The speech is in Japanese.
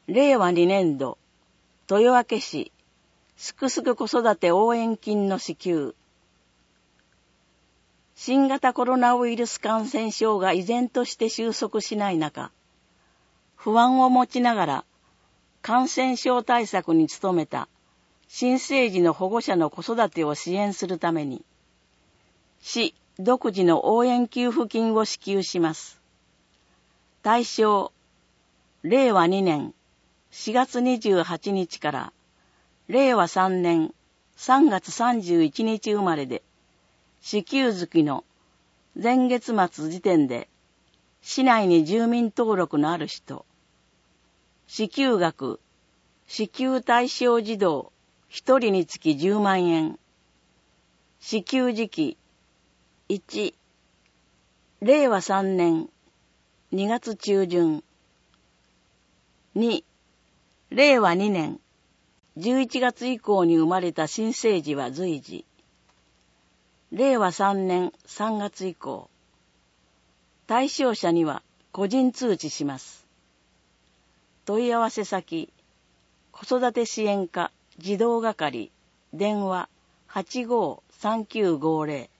令和2年度、豊明市、すくすく子育て応援金の支給。新型コロナウイルス感染症が依然として収束しない中、不安を持ちながら感染症対策に努めた新生児の保護者の子育てを支援するために、市独自の応援給付金を支給します。対象、令和2年4月28日から令和3年3月31日生まれで、支給月の前月末時点で市内に住民登録のある人、支給額、支給対象児童1人につき10万円、支給時期、1、令和3年2月中旬、2、令和2年11月以降に生まれた新生児は随時、令和3年3月以降、対象者には個人通知します。問い合わせ先、子育て支援課児童係、電話853950